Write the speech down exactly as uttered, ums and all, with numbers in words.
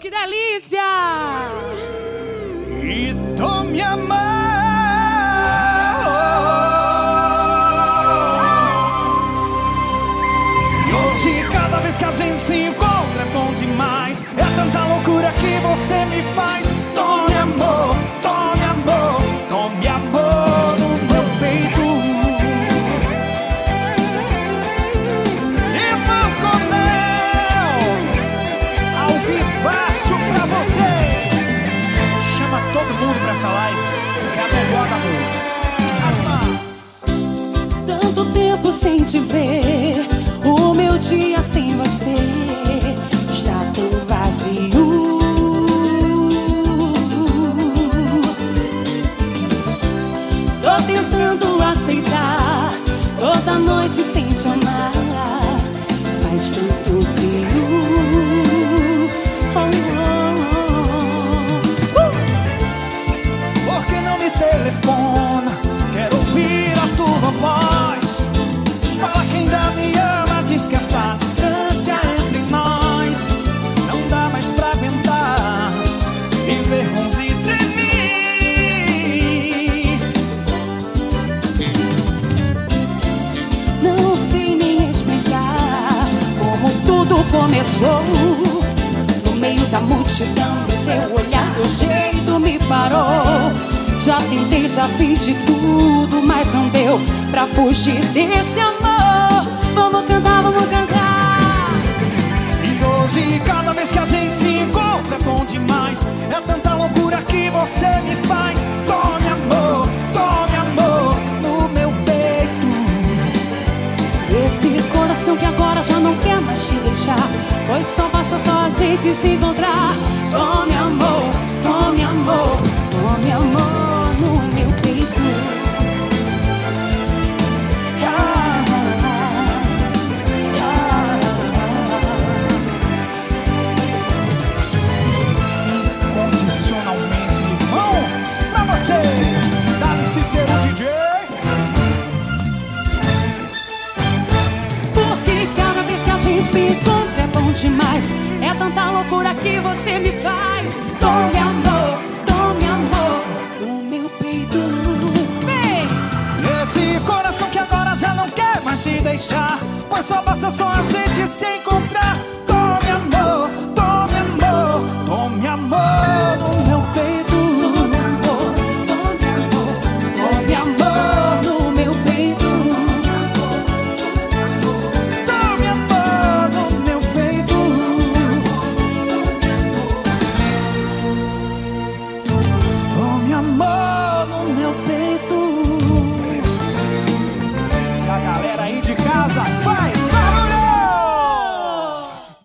que delícia! E tome a mão. E hoje, cada vez que a gente se encontra, é bom demais. É tanta loucura que você me faz. Tome amor, tome amor, tome amor no meu peito. Irmão Coronel, ao vivaço pra vocês. Chama todo mundo pra essa live, é a melhor da noite. Tanto tempo sem te ver, o meu dia sem você está tão vazio. Tô tentando aceitar toda noite sem te amar, faz tanto frio. Oh, oh, oh. Uh! Por que não me telefona? Quero ouvir a tua voz. Fala que ainda me ama, diz que essa distância entre nós não dá mais pra aguentar viver longe de mim. Não sei nem explicar como tudo começou. No meio da multidão, seu olhar, teu jeito me parou. Já tentei, já fiz de tudo, mas não deu pra fugir desse amor. Vamos cantar, vamos cantar. E hoje, cada vez que a gente se encontra, é bom demais. É tanta loucura que você me faz. Tome amor, tome amor no meu peito. Esse coração que agora já não quer mais te deixar, pois só basta só a gente se encontrar. Tome amor, tome amor, tome amor no meu peito. Ah, ah, Incondicionalmente, irmão, pra você, dá-lhe ser o D J. porque cada vez que a gente se encontra é bom demais. É tanta loucura que você me faz. Tome amor, tome amor no meu peito. Vem! Esse coração que agora já não quer mais te deixar, pois só basta só a gente se encontrar.